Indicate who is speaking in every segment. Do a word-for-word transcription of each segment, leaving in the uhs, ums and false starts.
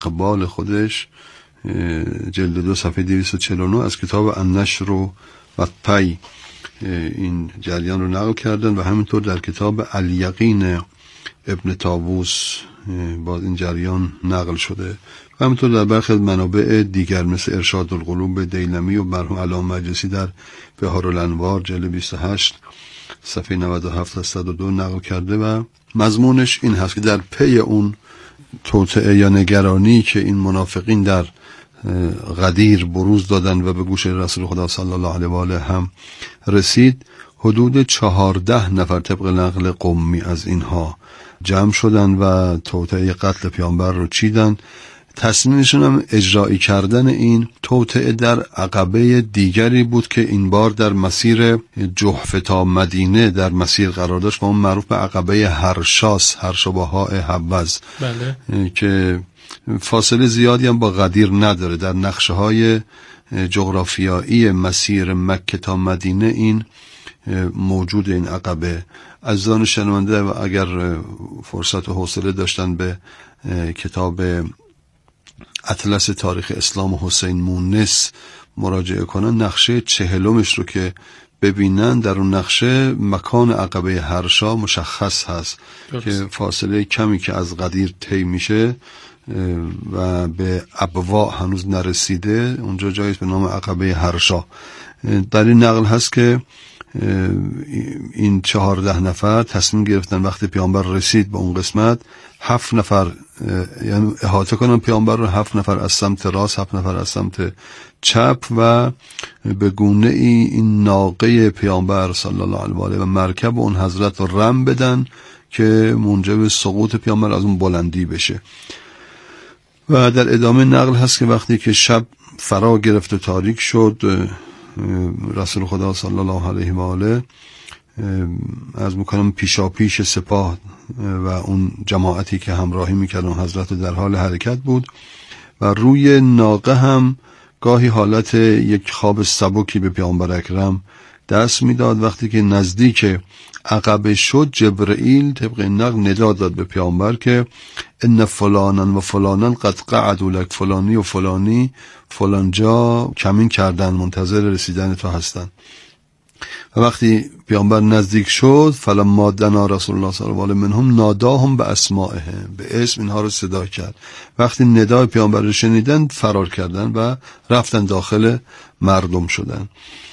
Speaker 1: اقبال خودش جلد دو صفحه دویست و چهل و نه از کتاب النشر و پی این جریان رو نقل کردن و همینطور در کتاب الیقین ابن طاووس باز این جریان نقل شده و همینطور در برخی منابع دیگر مثل ارشاد القلوب دیلمی و مرحوم علامه مجلسی در بهار الانوار جلد بیست و هشت صفحه نود و هفت تا صد و دو نقل کرده و مضمونش این هست که در پی اون توطئه یا نگرانی که این منافقین در غدیر بروز دادن و به گوش رسول خدا صلی الله علیه و آله هم رسید، حدود چهارده نفر طبق نقل قمی از اینها جمع شدن و توطئه قتل پیامبر رو چیدن. تصمیمشون هم اجرایی کردن این توطئه در عقبه دیگری بود که این بار در مسیر جحفه تا مدینه در مسیر قرار داشت و اون معروف به عقبه هرشاس، هرشا با های حوز، بله. که فاصله زیادی هم با غدیر نداره. در نقشه های جغرافیایی مسیر مکه تا مدینه این موجود این عقبه. عزیزان شنونده و اگر فرصت و حوصله داشتن به کتاب اطلس تاریخ اسلام حسین مونس مراجعه کنن، نقشه چهلمش رو که ببینن در اون نقشه مکان عقبه هرشا مشخص هست درست. که فاصله کمی که از غدیر طی میشه و به ابوا هنوز نرسیده، اونجا جایی به نام عقبه هرشا. در این نقل هست که این چهارده نفر تصمیم گرفتن وقتی پیامبر رسید به اون قسمت، هفت نفر یعنی احاطه کنن پیامبر رو، هفت نفر از سمت راست، هفت نفر از سمت چپ و به گونه ای این ناقه پیامبر صلی الله علیه و آله و مرکب اون حضرت رو رم بدن که موجب سقوط پیامبر از اون بلندی بشه. و در ادامه نقل هست که وقتی که شب فرا گرفت و تاریک شد، رسول خدا صلی الله علیه و آله از میکنم پیشا پیش سپاه و اون جماعتی که همراهی میکردن حضرت در حال حرکت بود و روی ناقه هم گاهی حالت یک خواب سبکی به پیامبر اکرم دست میداد. وقتی که نزدیک عقبه شد، جبرئیل طبق نقل ندا داد به پیامبر که ان فلانن و فلانن قد قعدوا لك، فلانی و فلانی فلانجا کمین کردن، منتظر رسیدن تو هستن. و وقتی پیامبر نزدیک شد، فلما دنا رسول الله صلی الله علیه و آله منهم ناداهم باسمائهم، به اسم اینها رو صدا کرد. وقتی ندای پیامبر رو شنیدن فرار کردن و رفتن داخل مردم شدن.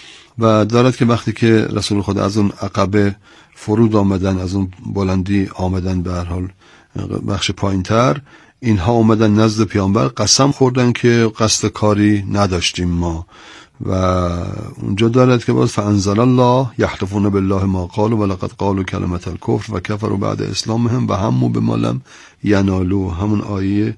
Speaker 1: و دارد که وقتی که رسول خدا از اون عقبه فرود آمدن، از اون بلندی آمدن به هر حال بخش پایینتر، اینها آمدن نزد پیامبر، قسم خوردن که قصد کاری نداشتیم ما. و اونجا دارد که باز فانزل الله یحلفون بالله ما قالوا ولقد قالوا کلمة الکفر و کفروا بعد اسلامهم و هموا بما لم ینالوا، همون آیه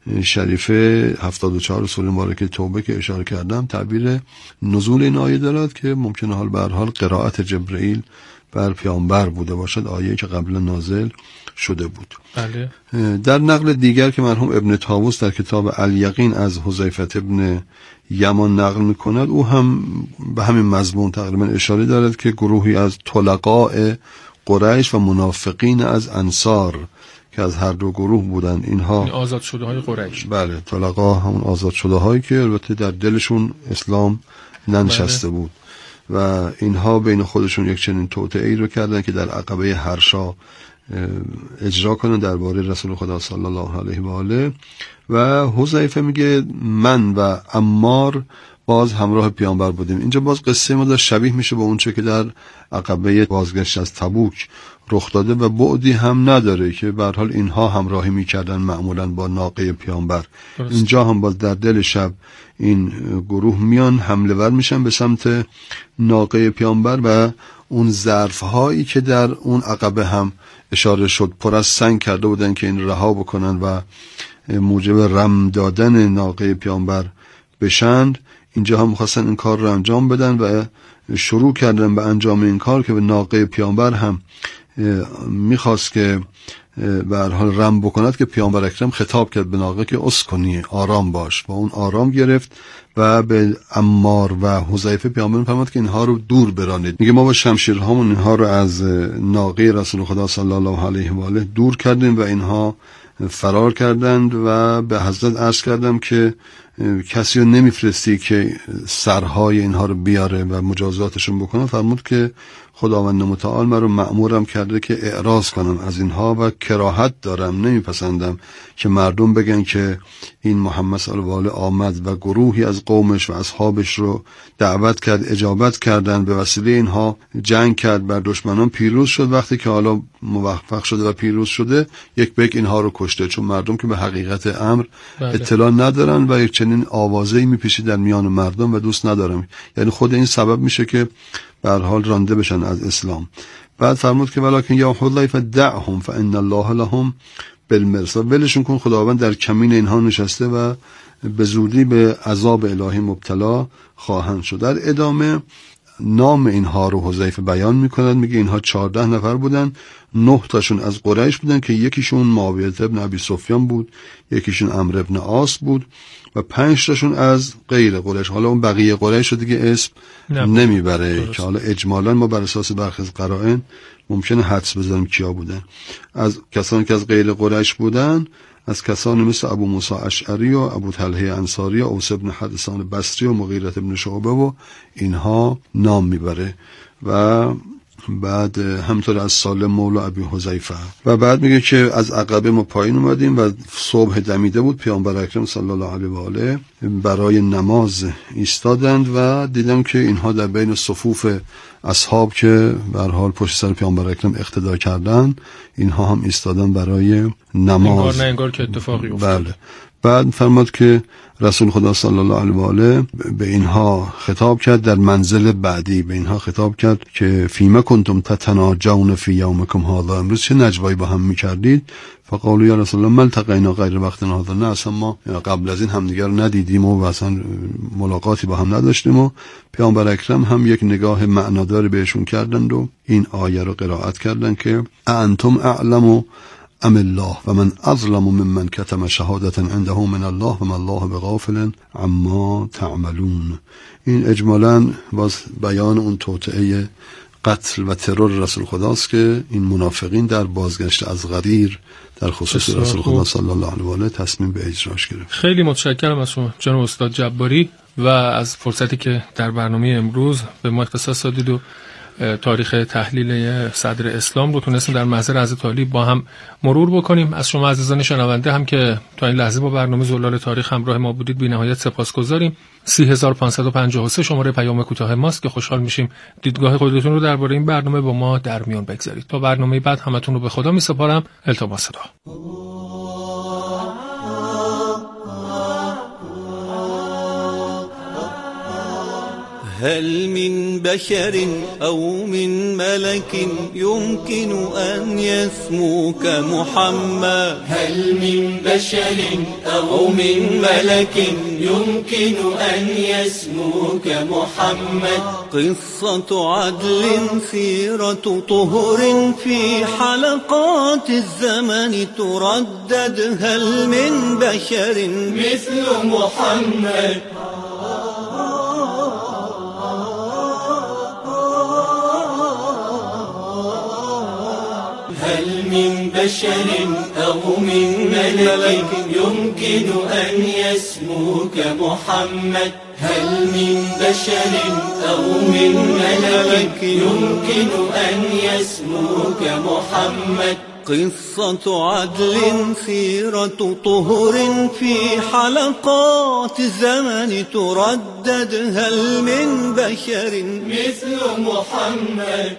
Speaker 1: شریفه هفتاد و چهار سوره مبارکه توبه که اشاره کردم تعبیر نزول این آیه دارد که ممکنه حال به هر حال قرائت جبرئیل بر پیامبر بوده باشد، آیه که قبلا نازل شده بود.
Speaker 2: بله.
Speaker 1: در نقل دیگر که مرحوم ابن طاووس در کتاب الیقین از حذیفه ابن یمان نقل میکند، او هم به همین مضمون تقریبا اشاره دارد که گروهی از طلقاء قریش و منافقین از انصار که از هر دو گروه بودن، اینها
Speaker 2: این آزاد شده های قریش،
Speaker 1: بله طلقا همون آزاد شده هایی که البته در دلشون اسلام ننشسته بله. بود و اینها بین خودشون یک چنین توطئه‌ای رو کردن که در عقبه هرشا اجرا کنن درباره رسول خدا صلی الله علیه و آله. و حذیفه میگه من و عمار باز همراه پیامبر بودیم. اینجا باز قصه ما داشت شبیه میشه به اون چه که در عقبه بازگشت از تبوک رخ داده و بعدی هم نداره که به هر حال اینها همراهی میکردن معمولا با ناقه پیامبر. درست. اینجا هم باز در دل شب این گروه میان حمله ور میشن به سمت ناقه پیامبر و اون ظرف هایی که در اون عقبه هم اشاره شد پر از سنگ کرده بودن که این رها بکنن و موجب رم دادن ناقه پیامبر بشند. اینجا هم خواستن این کار رو انجام بدن و شروع کردن به انجام این کار که به ناقه پیامبر هم میخواست که به هر حال رم بکند که پیامبر اکرم خطاب کرد به ناقه که اسکنی، آرام باش، و اون آرام گرفت و به عمار و حذیفه پیامبر فرمود که اینها رو دور برانید. میگه ما با شمشیرهامون اینها رو از ناقه رسول خدا صلی الله علیه و آله دور کردیم و اینها فرار کردند و به حضرت عرض کردم که کسی رو نمیفرستی که سرهای اینها رو بیاره و مجازاتشون بکنه. فرمود که خداوند متعال من رو مأمورم کرده که اعراض کنم از اینها و کراهت دارم، نمیپسندم که مردم بگن که این محمد صلی الله علیه و آله آمد و گروهی از قومش و اصحابش رو دعوت کرد، اجابت کردن، به وسیله اینها جنگ کرد، بر دشمنان پیروز شد. وقتی که حالا موفق شده و پیروز شده یک به یک اینها رو کشته، چون مردم که به حقیقت امر بله. اطلاع ندارن و یک چنین آوازه‌ای میپیچه در میان مردم و دوست ندارم. یعنی خود این سبب میشه که به هر حال رانده بشن از اسلام. بعد فرمود که ولکن یا حذیفه دعهم فان الله لهم بالمرصاد، ولشون کن، خداوند در کمین اینها نشسته و به زودی به عذاب الهی مبتلا خواهند شد. در ادامه نام اینها رو حذیفه بیان میکند، میگه اینها چهارده نفر بودن، نه تاشون از قریش بودن که یکیشون معاویه ابن ابی سفیان بود، یکیشون عمرو ابن عاص بود و پنج تاشون از غیر قریش. حالا اون بقیه قریش رو دیگه اسم نمیبره درست. که حالا اجمالا ما بر اساس برخی از قرائن ممکنه حدس بزنیم کیا بودن. از کسانی که از غیر قریش بودن، از کسانی مثل ابو موسی اشعری و ابو طلحه انصاری و اوس بن حدثان بصری و مغیره بن شعبه و اینها نام میبره. و بعد همطور از سالم مولا ابی حذیفه. و بعد میگه که از عقبه ما پایین اومدیم و صبح دمیده بود، پیامبر اکرم صلی الله علیه و آله برای نماز ایستادند و دیدم که اینها در بین صفوف اصحاب که به هر حال پشت سر پیامبر اکرم اقتدا کردن، اینها هم ایستادن برای نماز.
Speaker 2: انگار نه انگار که اتفاقی افتاد.
Speaker 1: بله. بعد فرمود که رسول خدا صلی الله علیه و آله به اینها خطاب کرد، در منزل بعدی به اینها خطاب کرد که فیما کنتم تتناجون فی یومکم هذا، امروز چه نجوایی با هم میکردید؟ فقالوا یا رسول الله ما التقینا غیر وقتنا هذا، نه اصلا ما قبل از این همدیگر رو ندیدیم و اصلا ملاقاتی با هم نداشتیم. و پیامبر اکرم هم یک نگاه معنادار بهشون کردند و این آیه رو قرائت کردند که انتم اعلم ام الله و من اظلم ممن کتم شهادتا عنده من الله و من الله بغافل عما تعملون. این اجمالاً باز بیان اون توطئه قتل و ترور رسول خداست که این منافقین در بازگشت از غدیر در خصوص رسول خدا صلی الله علیه و آله تصمیم به اجراش گرفت.
Speaker 2: خیلی متشکرم از شما جناب استاد جباری و از فرصتی که در برنامه امروز به ما اختصاص دادید و تاریخ تحلیل صدر اسلام رو تونستیم در محضر حضرت علی با هم مرور بکنیم. از شما عزیزان شنونده هم که تا این لحظه با برنامه زلال تاریخ همراه ما بودید بی نهایت سپاسگزاریم. سی هزار و پانصد و پنجاه و سه شماره پیام کوتاه ماست که خوشحال میشیم دیدگاه خودتون رو درباره این برنامه با ما در میون بگذارید. تا برنامه بعد همتون رو به خدا میسپارم. التماس دعا.
Speaker 3: هل من بشر أو من ملك يمكن أن يسموك محمد؟ هل من بشر أو من ملك يمكن أن يسموك محمد؟ قصة عدل سيرة طهر في حلقات الزمن تردد. هل من بشر مثل محمد؟ هل من بشر أو من ملك يمكن أن يسموك محمد؟ هل من بشر أو من ملك يمكن أن يسموك محمد؟ قصة عدل سيرة طهر في حلقات الزمن تردد. هل من بشر مثل محمد؟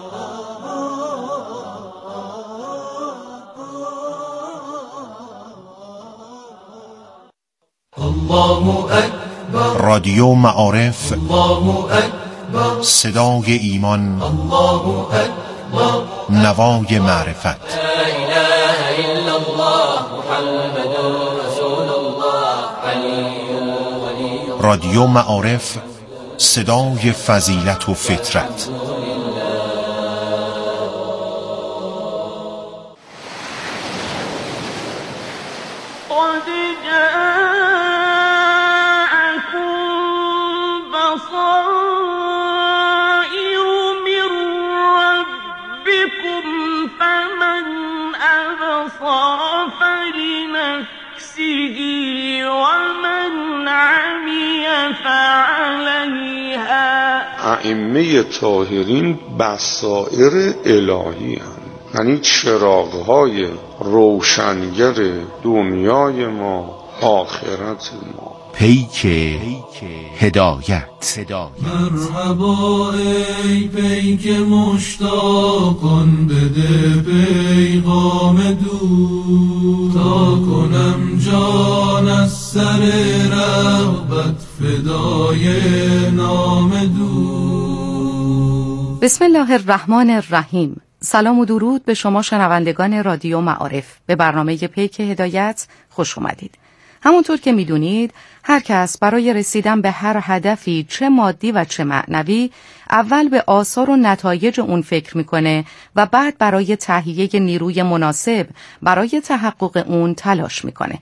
Speaker 4: الله اکبر. رادیو معارف. الله اکبر. صدای ایمان. الله اکبر. نوای معرفت. لا اله الا الله محمد رسول الله علی ولی. رادیو معارف، صدای فضیلت و فطرت.
Speaker 5: فمن أبصر فليؤمن فعليها.
Speaker 6: ائمه طاهرین بصائر الهی هستند، یعنی چراغ‌های روشنگر دنیای ما، آخرت ما.
Speaker 4: پیک هدایت.
Speaker 3: مرحبا ای پیک مشتاقان، بده پیغام دور تا کنم جان از سر رغبت فدای نام دور.
Speaker 7: بسم الله الرحمن الرحیم. سلام و درود به شما شنوندگان رادیو معارف. به برنامه پیک هدایت خوش اومدید. همونطور که میدونید هر کس برای رسیدن به هر هدفی چه مادی و چه معنوی اول به آثار و نتایج اون فکر میکنه و بعد برای تهیه نیروی مناسب برای تحقق اون تلاش میکنه.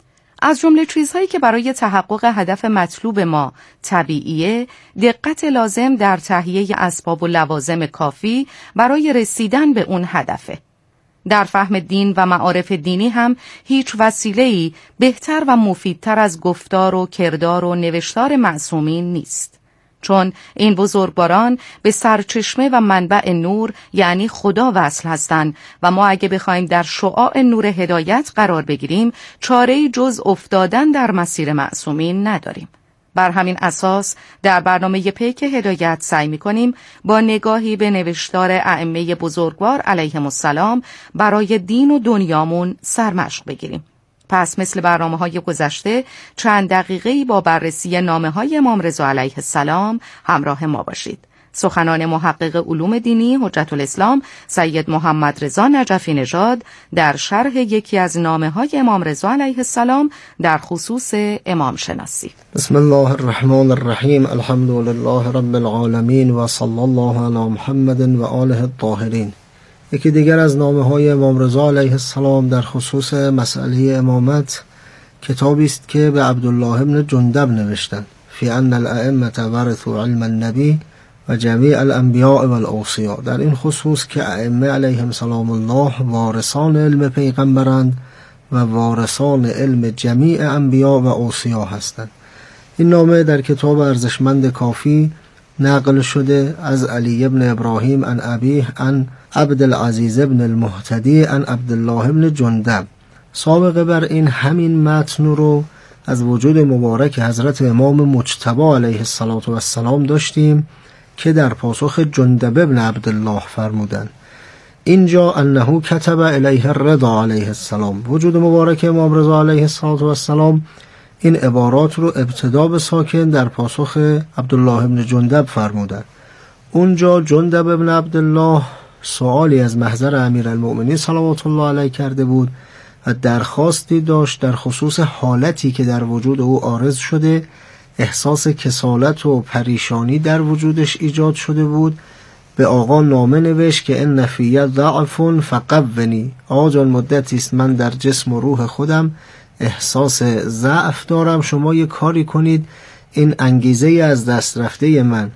Speaker 7: از جمله چیزهایی که برای تحقق هدف مطلوب ما طبیعیه، دقت لازم در تهیه اسباب و لوازم کافی برای رسیدن به اون هدفه. در فهم دین و معارف دینی هم هیچ وسیله‌ای بهتر و مفیدتر از گفتار و کردار و نوشتار معصومین نیست، چون این بزرگواران به سرچشمه و منبع نور یعنی خدا وصل هستند و ما اگه بخوایم در شعاع نور هدایت قرار بگیریم چاره‌ای جز افتادن در مسیر معصومین نداریم. بر همین اساس در برنامه پیک هدایت سعی می‌کنیم با نگاهی به نوشتار ائمه بزرگوار علیهم السلام برای دین و دنیامون سرمشق بگیریم. پس مثل برنامه‌های گذشته چند دقیقه‌ای با بررسی نامه‌های امام رضا علیه السلام همراه ما باشید. سخنان محقق علوم دینی حجت الاسلام سید محمد رضا نجفی نژاد در شرح یکی از نامه‌های امام رضا علیه السلام در خصوص امام شناسی.
Speaker 8: بسم الله الرحمن الرحیم. الحمد لله رب العالمین و صلی الله علی محمد و آله الطاهرین. یکی دیگر از نامه‌های امام رضا علیه السلام در خصوص مسئله امامت کتابی است که به عبدالله بن جندب نوشتند، فی ان الائمه ورثوا علم النبی و جمیع الانبیاء و الاوصیاء. در این خصوص که ائمه علیهم سلام الله وارثان علم پیغمبرند و وارثان علم جمیع انبیاء و اوصیاء هستند. این نامه در کتاب ارزشمند کافی نقل شده از علی ابن ابراهیم عن ابیه عن عبدالعزیز ابن المهتدی عن عبدالله ابن جندب. سابقه بر این همین متن رو از وجود مبارک حضرت امام مجتبی علیه السلام داشتیم که در پاسخ جندب ابن عبدالله فرمودند اینجا انه کتب الیه الرضا علیه السلام. وجود مبارک امام رضا علیه السلام این عبارات رو ابتدا به ساکن در پاسخ عبدالله ابن جندب فرمودند. اونجا جندب ابن عبدالله سوالی از محضر امیرالمؤمنین صلوات الله علیه کرده بود و درخواستی داشت در خصوص حالتی که در وجود او عارض شده، احساس کسالت و پریشانی در وجودش ایجاد شده بود. به آقا نامه نوشت که ان فی ضعف فقونی، آقا جان مدتی است من در جسم و روح خودم احساس ضعف دارم، شما یک کاری کنید این انگیزه از دست رفته من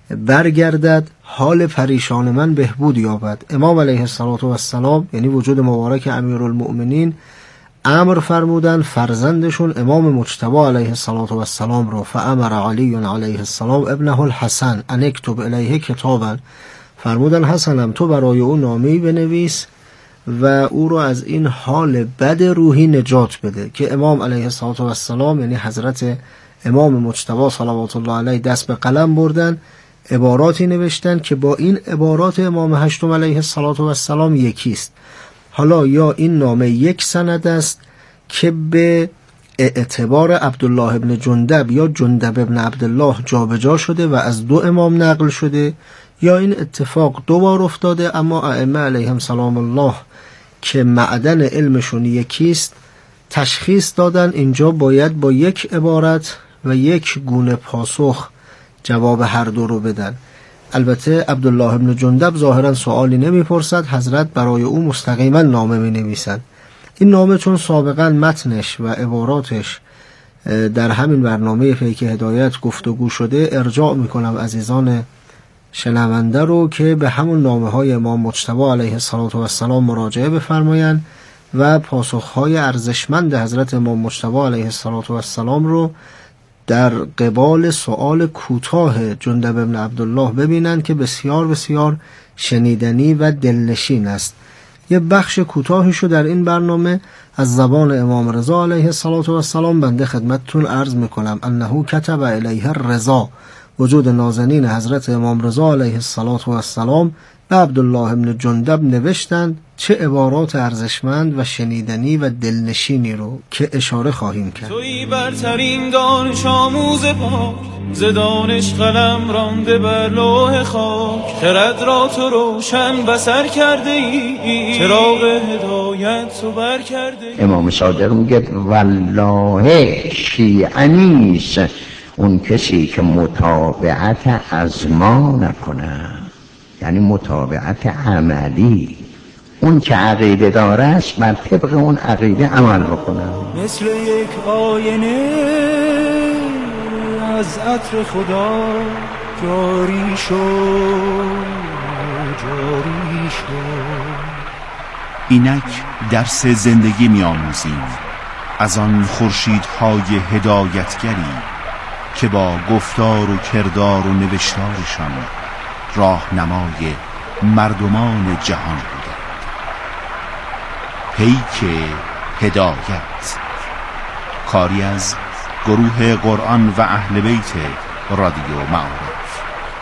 Speaker 8: برگردد، حال پریشان من بهبود یابد. امام علیه السلام یعنی وجود مبارک امیرالمؤمنین امر فرمودن فرزندشون امام مجتبی علیه السلام رو، فامر علی علیه السلام ابنه الحسن ان اکتب الیه کتابا، فرمودن حسنم تو برای او نامه‌ای بنویس و او رو از این حال بد روحی نجات بده. که امام علیه السلام یعنی حضرت امام مجتبی صلوات الله علیه دست به قلم بردن، عباراتی نوشتن که با این عبارات امام هشتم علیه السلام یکیست. حالا یا این نامه یک سند است که به اعتبار عبدالله ابن جندب یا جندب ابن عبدالله جابجا شده و از دو امام نقل شده، یا این اتفاق دو بار افتاده اما ائمه علیهم سلام الله که معدن علمشون یکیست تشخیص دادن اینجا باید با یک عبارت و یک گونه پاسخ جواب هر دو رو بدن. البته عبدالله ابن جندب ظاهرا سوالی نمیپرسد، حضرت برای او مستقیما نامه می نویسند. این نامه چون سابقا متنش و عباراتش در همین برنامه پیک هدایت گفتگو شده، ارجاع میکنم عزیزان شنونده رو که به همون نامه های امام مجتبی علیه السلام مراجعه بفرمایند و پاسخ های ارزشمند حضرت امام مجتبی علیه السلام رو در قبال سؤال کوتاه جندب بن عبدالله ببینند که بسیار بسیار شنیدنی و دلنشین است. یه بخش کوتاهیشو در این برنامه از زبان امام رضا علیه السلام بنده خدمتتون عرض میکنم. انه کتب الیه الرضا، وجود نازنین حضرت امام رضا علیه السلام به عبدالله بن جندب نوشتند چه عبارات ارزشمند و شنیدنی و دلنشینی رو که اشاره خواهیم کرد.
Speaker 3: تویی برترین دانش آموز پاک، ز دانش قلم رانده بر لوح خاک، خرد را تو روشن بصر کرده ای، چراغ هدایت تو بر کرده ای.
Speaker 5: امام صادق میگه والله شیعه نیست اون کسی که متابعت از ما نکنه، یعنی متابعت عملی. اون که عقیده داره است بر طبق اون عقیده عمل بکنه.
Speaker 3: مثل یک آینه از عطر خدا جاری شد، جاری شد.
Speaker 4: اینک درس زندگی می آموزیم از آن خورشیدهای هدایتگری که با گفتار و کردار و نوشتارشان راهنمای مردمان جهان بودند. پیک هدایت، کاری از گروه قرآن و اهل بیت رادیو معارف.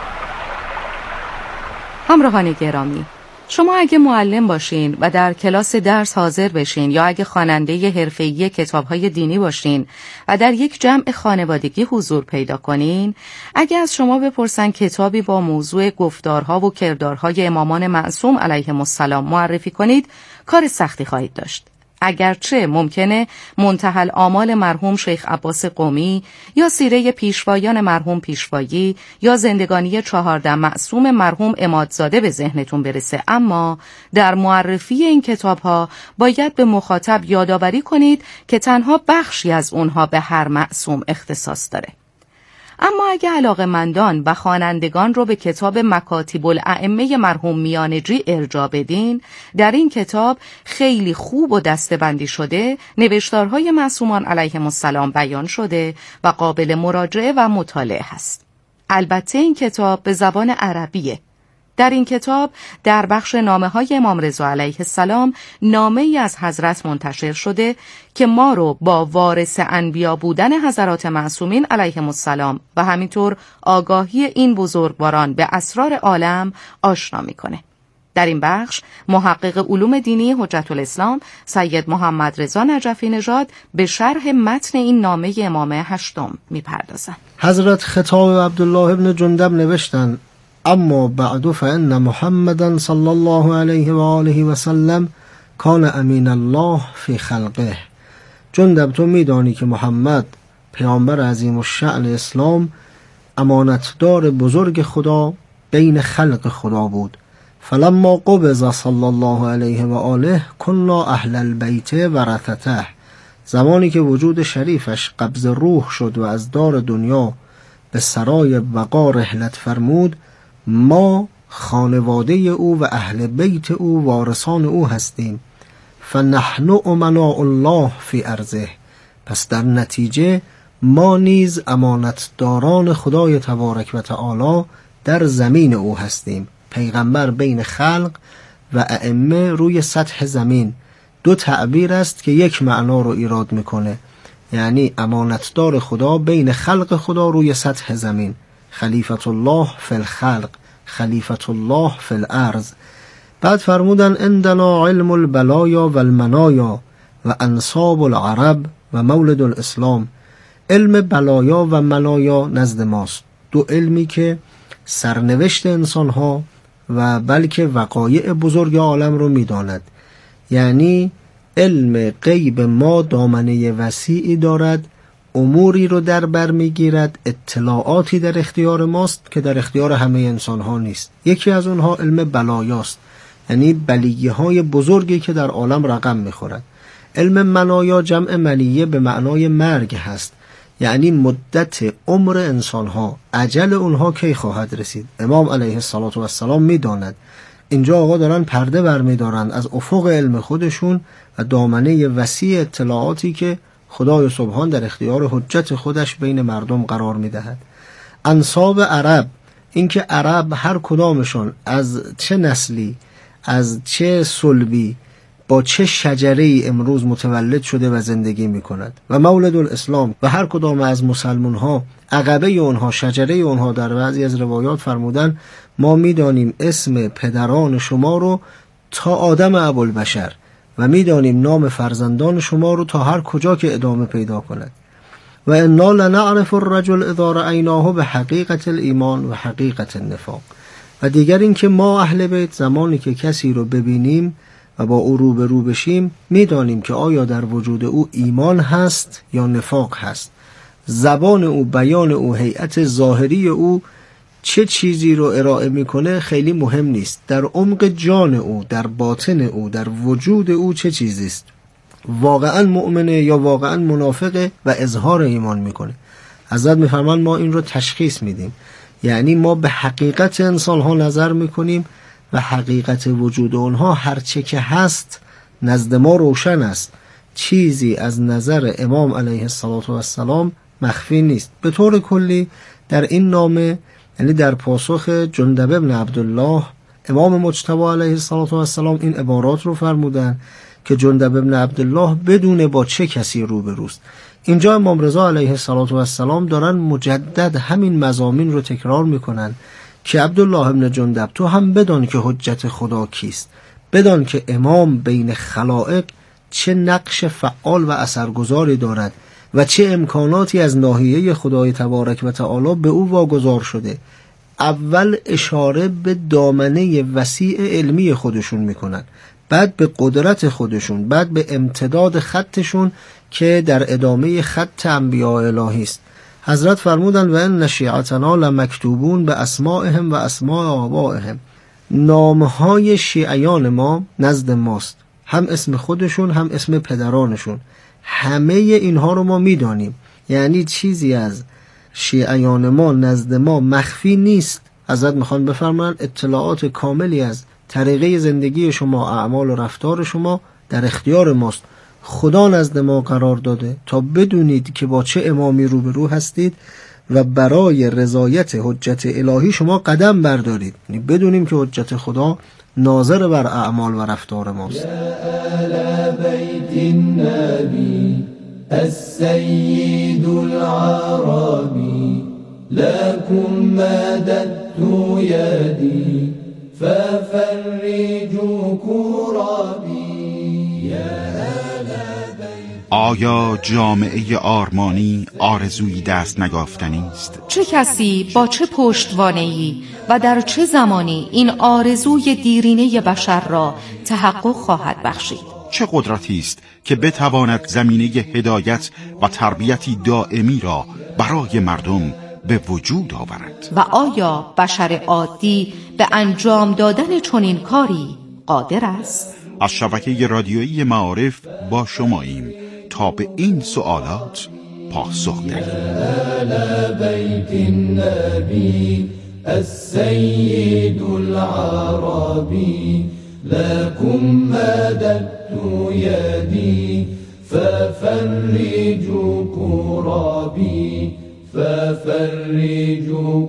Speaker 7: همراهان گرامی، شما اگه معلم باشین و در کلاس درس حاضر بشین یا اگه خواننده حرفه‌ای کتاب‌های دینی باشین و در یک جمع خانوادگی حضور پیدا کنین، اگه از شما بپرسن کتابی با موضوع گفتارها و کردارهای امامان معصوم علیهم السلام معرفی کنید، کار سختی خواهید داشت. اگرچه ممکنه منتهی الآمال مرحوم شیخ عباس قمی یا سیره پیشوایان مرحوم پیشوایی یا زندگانی چهارده معصوم مرحوم عمادزاده به ذهنتون برسه، اما در معرفی این کتاب‌ها باید به مخاطب یادآوری کنید که تنها بخشی از اونها به هر معصوم اختصاص داره. اما اگه علاقه‌مندان و خوانندگان رو به کتاب مکاتیب الائمه مرحوم میانجی ارجاع بدین، در این کتاب خیلی خوب و دسته‌بندی شده نوشتارهای معصومان علیهم السلام بیان شده و قابل مراجعه و مطالعه هست. البته این کتاب به زبان عربیه. در این کتاب در بخش نامه‌های امام رضا علیه السلام نامه‌ای از حضرت منتشر شده که ما رو با وارث انبیا بودن حضرات معصومین علیهم السلام و همینطور آگاهی این بزرگواران به اسرار عالم آشنا می‌کنه. در این بخش محقق علوم دینی حجت الاسلام سید محمد رضا نجفی نژاد به شرح متن این نامه امام هشتم می‌پردازند.
Speaker 8: حضرت خطاب عبدالله ابن جندب نوشتند: اما بعد فإن محمدا صلی الله علیه و آله و سلم کان امین الله فی خلقه. جندب، تو میدانی که محمد پیامبر عظیم الشأن اسلام امانتدار بزرگ خدا بین خلق خدا بود. فلما قبض صلی الله علیه و آله کنا اهل البیت ورثته. زمانی که وجود شریفش قبض روح شد و از دار دنیا به سرای بقا رحلت فرمود، ما خانواده او و اهل بیت او وارثان او هستیم. فنحن امناء الله فی ارضه. پس در نتیجه ما نیز امانتداران خدای تبارک و تعالی در زمین او هستیم. پیغمبر بین خلق و ائمه روی سطح زمین. دو تعبیر است که یک معنا رو ایراد میکنه، یعنی امانتدار خدا بین خلق خدا روی سطح زمین. خلیفت الله فی الخلق، خلیفت الله فی الارض. بعد فرمودن عندنا علم البلایا و المنایا و انصاب العرب و مولد الاسلام. علم بلایا و منایا نزد ماست، دو علمی که سرنوشت انسانها و بلکه وقایع بزرگ عالم رو میداند. یعنی علم غیب ما دامنه وسیعی دارد، اموری رو در بر میگیرد، اطلاعاتی در اختیار ماست که در اختیار همه انسان ها نیست. یکی از اونها علم بلایاست، یعنی بلیه های بزرگی که در عالم رقم میخورد. علم منایا جمع منیه به معنای مرگ هست، یعنی مدت عمر انسان ها، اجل اونها کی خواهد رسید. امام علیه السلام میداند. اینجا آقا دارن پرده برمیدارن از افق علم خودشون و دامنه وسیع اطلاعاتی که خدای سبحان در اختیار حجت خودش بین مردم قرار میدهد. انساب عرب، اینکه عرب هر کدامشون از چه نسلی، از چه صلبی، با چه شجره‌ای امروز متولد شده و زندگی میکند و مولد الاسلام و هر کدام از مسلمان ها عقبه اونها، شجره اونها، در بعضی از روایات فرمودن ما میدانیم اسم پدران شما رو تا آدم ابوالبشر و میدانیم نام فرزندان شما رو تا هر کجا که ادامه پیدا کند. و انا لنعرف الرجل اذا رأیناه به حقیقت الایمان و حقیقت النفاق. و دیگر این که ما اهل بیت زمانی که کسی رو ببینیم و با او روبرو بشیم میدانیم که آیا در وجود او ایمان هست یا نفاق هست. زبان او، بیان او، هیئت ظاهری او چه چیزی رو ارائه میکنه خیلی مهم نیست. در عمق جان او، در باطن او، در وجود او چه چیزی است، واقعا مؤمنه یا واقعا منافقه و اظهار ایمان میکنه. حضرت میفرمان ما این رو تشخیص میدیم، یعنی ما به حقیقت انسان ها نظر میکنیم و حقیقت وجود اونها هرچه که هست نزد ما روشن است. چیزی از نظر امام علیه السلام مخفی نیست. به طور کلی در این نامه، یعنی در پاسخ جندب ابن عبدالله، امام مجتبی علیه السلام این عبارات رو فرمودن که جندب ابن عبدالله بدون با چه کسی روبروست. اینجا امام رضا علیه السلام دارن مجدد همین مضامین رو تکرار میکنن که عبدالله ابن جندب تو هم بدان که حجت خدا کیست، بدان که امام بین خلائق چه نقش فعال و اثرگذاری دارد و چه امکاناتی از ناحیه خدای تبارک و تعالی به او واگذار شده. اول اشاره به دامنه وسیع علمی خودشون میکنن، بعد به قدرت خودشون، بعد به امتداد خطشون که در ادامه خط انبیاء الهی است. حضرت فرمودن و ان شیعتنا لمکتوبون به اسمائهم و اسماء آبائهم. نامهای شیعیان ما نزد ماست، هم اسم خودشون هم اسم پدرانشون، همه اینها رو ما میدانیم. یعنی چیزی از شیعیان ما نزد ما مخفی نیست. حضرت میخوان بفرمایند اطلاعات کاملی از طریقه زندگی شما، اعمال و رفتار شما در اختیار ماست. خدا نزد ما قرار داده تا بدونید که با چه امامی روبرو هستید و برای رضایت حجت الهی شما قدم بردارید. یعنی بدونیم که حجت خدا ناظر بر اعمال و رفتار ماست.
Speaker 3: اهل بیت النبی السید العربی لكم مددت یدی ففرجوا کرابی.
Speaker 4: آیا جامعه آرمانی آرزوی دست نگافتنی است؟
Speaker 7: چه کسی با چه پشتوانه‌ای و در چه زمانی این آرزوی دیرینه بشر را تحقق خواهد بخشید؟
Speaker 4: چه قدرتی است که بتواند زمینه هدایت و تربیتی دائمی را برای مردم به وجود آورد؟
Speaker 7: و آیا بشر عادی به انجام دادن چنین کاری قادر است؟
Speaker 4: از شبکه رادیویی معارف با شماییم تا به این سوالات پاسخ دهیم.
Speaker 3: اهل بیت النبی السید العربی لكم مددت یدی ففرجوا کرابی ففرجوا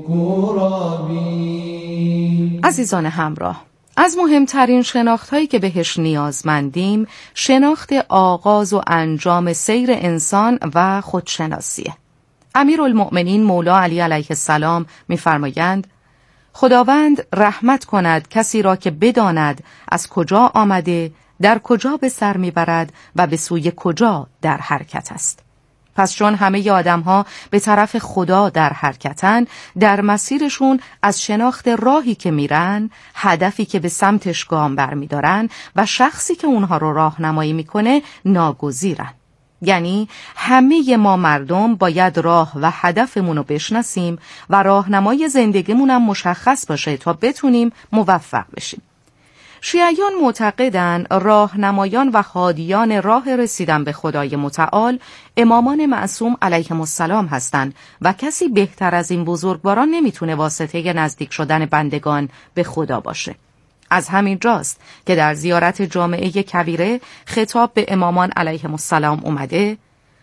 Speaker 3: کرابی.
Speaker 7: عزیزان همراه، از مهمترین شناخت‌هایی که بهش نیازمندیم شناخت آغاز و انجام سیر انسان و خودشناسیه. امیرالمؤمنین مولا علی علیه السلام می‌فرمایند خداوند رحمت کند کسی را که بداند از کجا آمده، در کجا به سر می‌برد و به سوی کجا در حرکت است. پس چون همه آدم‌ها به طرف خدا در حرکتن، در مسیرشون از شناخت راهی که میرن، هدفی که به سمتش گام برمی‌دارن و شخصی که اونها رو راهنمایی میکنه ناگزیرن. یعنی همه ما مردم باید راه و هدفمون رو بشناسیم و راهنمای زندگیمون هم مشخص باشه تا بتونیم موفق بشیم. شیعیان معتقدند راهنمایان و هادیان راه رسیدن به خدای متعال امامان معصوم علیهم السلام هستند و کسی بهتر از این بزرگواران نمیتونه واسطه نزدیک شدن بندگان به خدا باشه. از همین جاست که در زیارت جامعه کبیره خطاب به امامان علیهم السلام اومده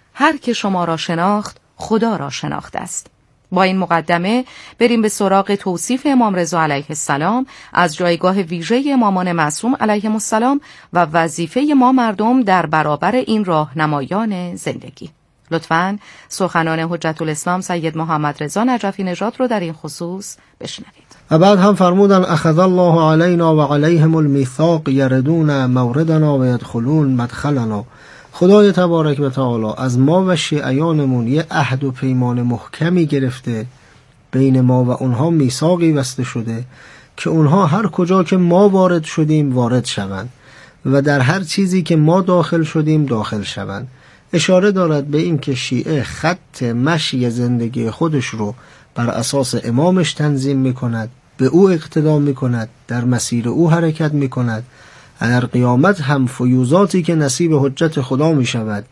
Speaker 7: هر که شما را شناخت خدا را شناخته است. با این مقدمه بریم به سراغ توصیف امام رضا علیه السلام از جایگاه ویژه امامان معصوم علیهم السلام و وظیفه ما مردم در برابر این راهنمایان زندگی. لطفاً سخنان حجت الاسلام سید محمد رضا نجفی نژاد رو در این خصوص بشنوید.
Speaker 8: و بعد هم فرمودن اخذ الله علینا و علیهم المیثاق یردون موردنا و یدخلون مدخلنا. خدای تبارک و تعالی از ما و شیعیانمون یه عهد و پیمان محکمی گرفته، بین ما و اونها میثاقی بسته شده که اونها هر کجا که ما وارد شدیم وارد شوند و در هر چیزی که ما داخل شدیم داخل شوند. اشاره دارد به این که شیعه خط مشی زندگی خودش رو بر اساس امامش تنظیم می کند، به او اقتدا می کند، در مسیر او حرکت می کند. در قیامت هم فیوزاتی که نصیب حجت خدا می شود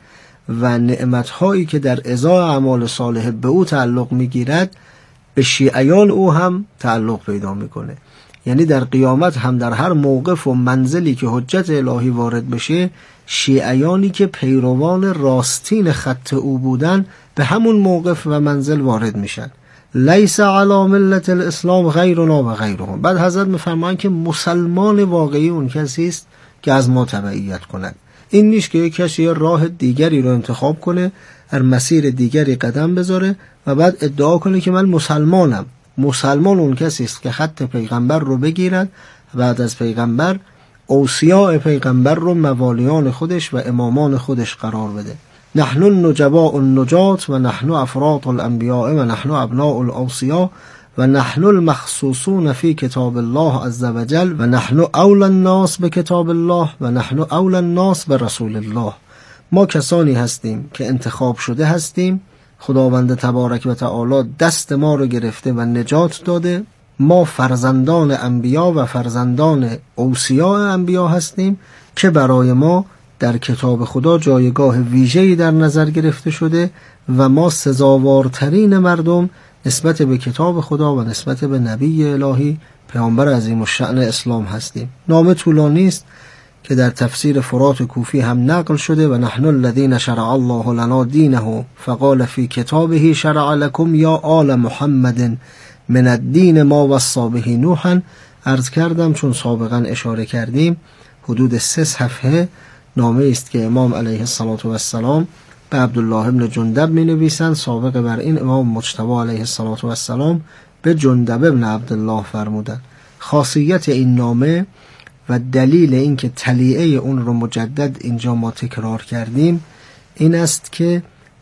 Speaker 8: و نعمتهایی که در ازای اعمال صالح به او تعلق می گیرد به شیعیان او هم تعلق پیدا می کنه. یعنی در قیامت هم در هر موقف و منزلی که حجت الهی وارد بشه، شیعیانی که پیروان راستین خط او بودن به همون موقف و منزل وارد میشن. لیس علی ملت الاسلام غیرنا و غیرهم. بعد حضرت میفرمایند که مسلمان واقعی اون کسی است که از ما تبعیت کند. این نیست که یک کسی راه دیگری رو انتخاب کنه، هر مسیر دیگری قدم بذاره و بعد ادعا کنه که من مسلمانم. مسلمان اون کسی است که خط پیغمبر رو بگیرد، بعد از پیغمبر اوصیاء پیغمبر رو موالیان خودش و امامان خودش قرار بده. نحن النجباء النجات و نحن افراط الانبیاء و نحن ابناء الاوصیاء و نحن المخصوصون فی کتاب الله عز وجل و نحن اولى الناس به کتاب الله و نحن اولى الناس به رسول الله. ما کسانی هستیم که انتخاب شده هستیم، خداوند تبارک و تعالی دست ما رو گرفته و نجات داده. ما فرزندان انبیا و فرزندان اوصیاء انبیا هستیم که برای ما در کتاب خدا جایگاه ویژه‌ای در نظر گرفته شده و ما سزاوارترین مردم نسبت به کتاب خدا و نسبت به نبی الهی پیامبر عظیم الشأن اسلام هستیم. نام طولانی است که در تفسیر فرات کوفی هم نقل شده و نحن الذین شرع الله لنا دینه فقال فی کتابه شرع لكم یا آل محمد من الدین ما وصی به نوحا. عرض کردم چون سابقا اشاره کردیم حدود سه صفحه نامه است که امام علیه السلام به عبدالله ابن جندب می نویسند. سابق بر این امام مجتبی علیه السلام به جندب ابن عبدالله فرمودند. خاصیت این نامه و دلیل اینکه تلیعه اون رو مجدد اینجا ما تکرار کردیم این است که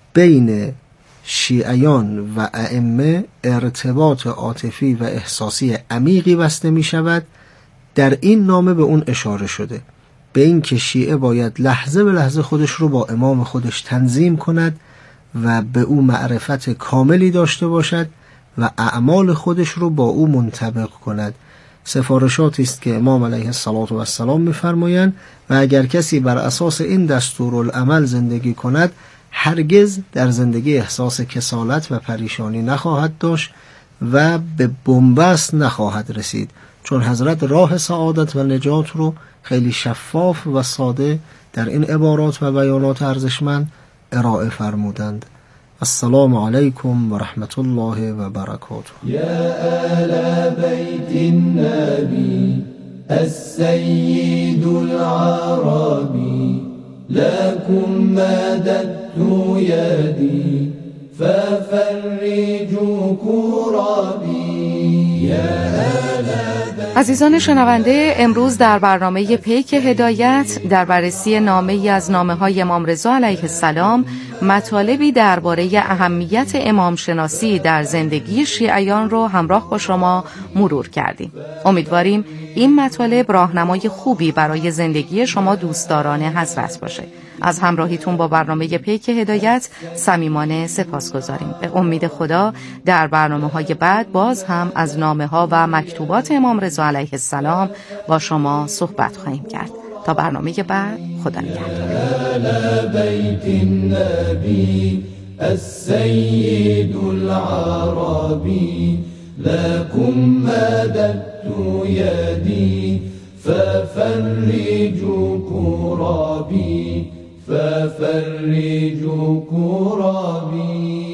Speaker 8: بین شیعیان و ائمه ارتباط عاطفی و احساسی عمیقی بسته می شود. در این نامه به اون اشاره شده، به این که شیعه باید لحظه به لحظه خودش رو با امام خودش تنظیم کند و به او معرفت کاملی داشته باشد و اعمال خودش رو با او منطبق کند. سفارشاتی است که امام علیه السلام می‌فرمایند و اگر کسی بر اساس این دستورالعمل زندگی کند هرگز در زندگی احساس کسالت و پریشانی نخواهد داشت و به بنبست نخواهد رسید، چون حضرت راه سعادت و نجات رو خیلی شفاف و ساده در این عبارات و بیانات ارزشمند ارائه فرمودند. السلام علیکم و رحمت الله و برکاته.
Speaker 3: یا آل بیت النبی السید العربی لكم مددت یدی ففرجوا کربی.
Speaker 7: عزیزان شنونده، امروز در برنامه پیک هدایت در بررسی نامه‌ای از نامه‌های امام رضا علیه السلام مطالبی درباره اهمیت امام شناسی در زندگی شیعیان رو همراه با شما مرور کردیم. امیدواریم این مطالب راهنمای خوبی برای زندگی شما دوستداران حضرت باشه. از همراهیتون با برنامه پیک هدایت صمیمانه سپاسگزاریم. به امید خدا در برنامه‌های بعد باز هم از نامه‌ها و مکتوبات امام رضا علیه السلام با شما صحبت خواهیم کرد. تا برنامه بعد، خدا نگهدار.
Speaker 3: بیت النبی السید العربی لكم مددت یدی ففرجوا کربی
Speaker 9: ففرجوا كرابي